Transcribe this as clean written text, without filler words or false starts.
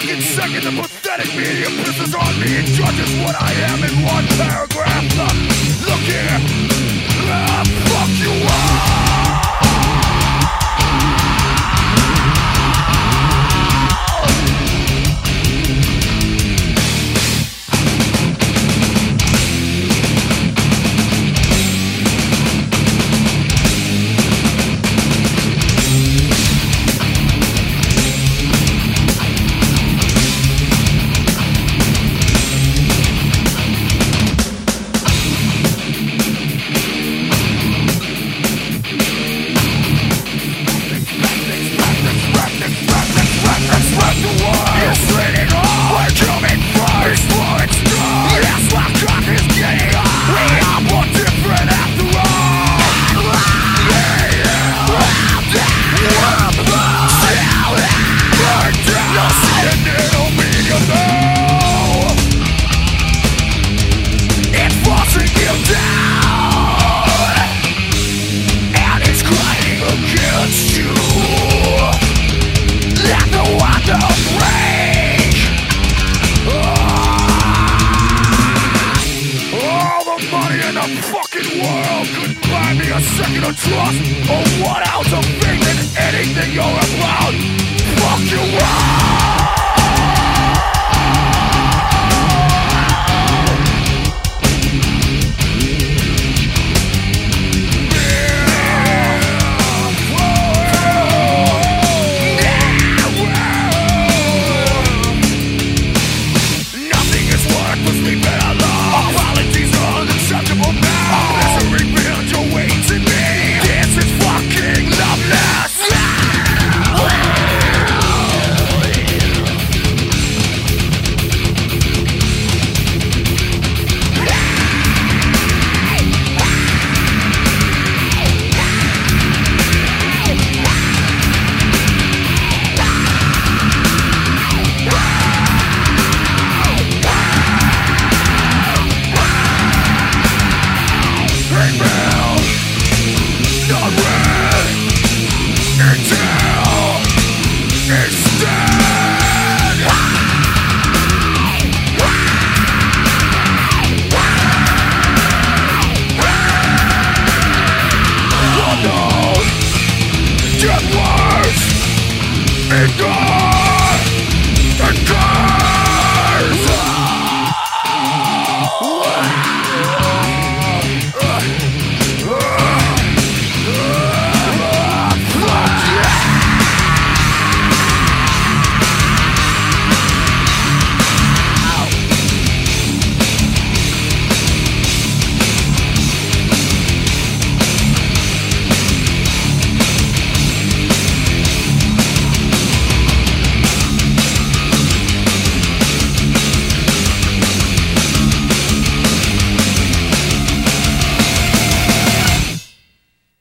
fucking second, the pathetic media pisses on me and judges what I am in one paragraph. Look here, fuck you all. Fucking world couldn't buy me a second of trust or 1 ounce of faith in anything you're about. Fuck you all. Nothing is worthlessly better love. Apologies are unacceptable now. Misery builds your weight in me. This is fucking loveless. Get worse! It goes!